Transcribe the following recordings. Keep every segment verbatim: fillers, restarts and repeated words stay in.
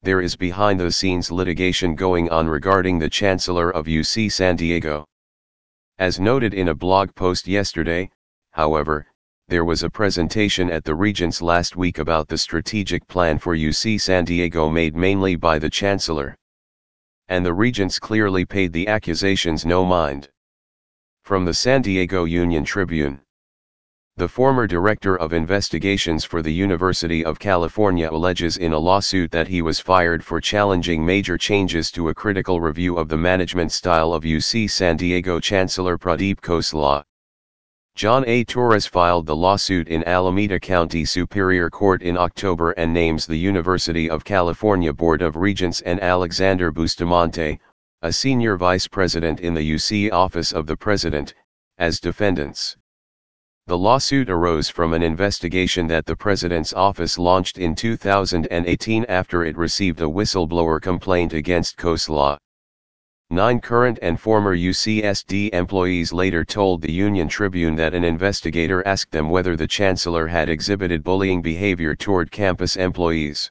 there is behind-the-scenes litigation going on regarding the Chancellor of U C San Diego. As noted in a blog post yesterday, however, there was a presentation at the Regents last week about the strategic plan for U C San Diego made mainly by the Chancellor. And the Regents clearly paid the accusations no mind. From the San Diego Union Tribune. The former director of investigations for the University of California alleges in a lawsuit that he was fired for challenging major changes to a critical review of the management style of U C San Diego Chancellor Pradeep Khosla. John A. Torres filed the lawsuit in Alameda County Superior Court in October and names the University of California Board of Regents and Alexander Bustamante, a senior vice president in the U C Office of the President, as defendants. The lawsuit arose from an investigation that the President's office launched in two thousand eighteen after it received a whistleblower complaint against Khosla. Nine current and former U C S D employees later told the Union Tribune that an investigator asked them whether the Chancellor had exhibited bullying behavior toward campus employees.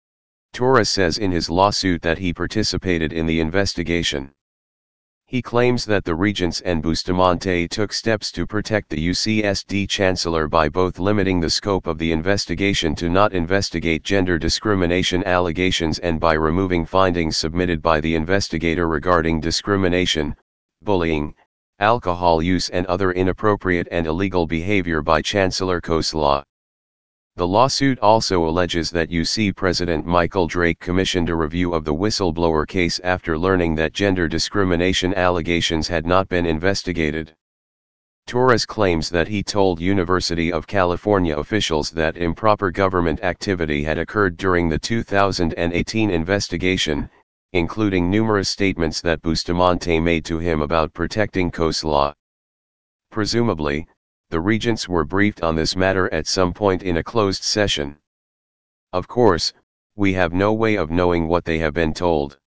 Torres says in his lawsuit that he participated in the investigation. He claims that the Regents and Bustamante took steps to protect the U C S D Chancellor by both limiting the scope of the investigation to not investigate gender discrimination allegations and by removing findings submitted by the investigator regarding discrimination, bullying, alcohol use and other inappropriate and illegal behavior by Chancellor Khosla. The lawsuit also alleges that U C President Michael Drake commissioned a review of the whistleblower case after learning that gender discrimination allegations had not been investigated. Torres claims that he told University of California officials that improper government activity had occurred during the two thousand eighteen investigation, including numerous statements that Bustamante made to him about protecting Khosla. Presumably, the Regents were briefed on this matter at some point in a closed session. Of course, we have no way of knowing what they have been told.